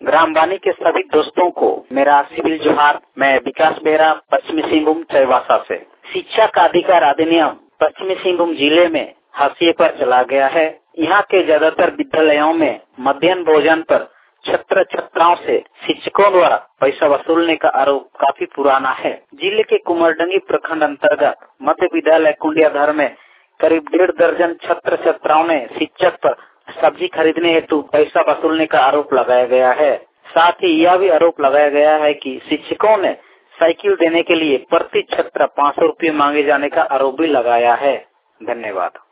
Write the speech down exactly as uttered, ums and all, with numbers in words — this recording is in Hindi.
ग्राम वाणी के सभी दोस्तों को मेरा सिविल जोहार। मैं विकास बेहरा, पश्चिमी सिंहभूम चाईबासा से। शिक्षा का अधिकार अधिनियम पश्चिमी सिंहभूम जिले में हाशिए पर चला गया है। यहाँ के ज्यादातर विद्यालयों में मध्याह्न भोजन पर छात्र छात्राओं से शिक्षकों द्वारा पैसा वसूलने का आरोप काफी पुराना है। जिले के कुमारडंगी प्रखंड अंतर्गत मध्य विद्यालय कुंडियाधर में करीब डेढ़ दर्जन छात्र छात्राओं ने शिक्षक पर सब्जी खरीदने हेतु पैसा वसूलने का आरोप लगाया गया है। साथ ही यह भी आरोप लगाया गया है कि शिक्षकों ने साइकिल देने के लिए प्रति छात्र पाँच सौ रूपये मांगे जाने का आरोप भी लगाया है। धन्यवाद।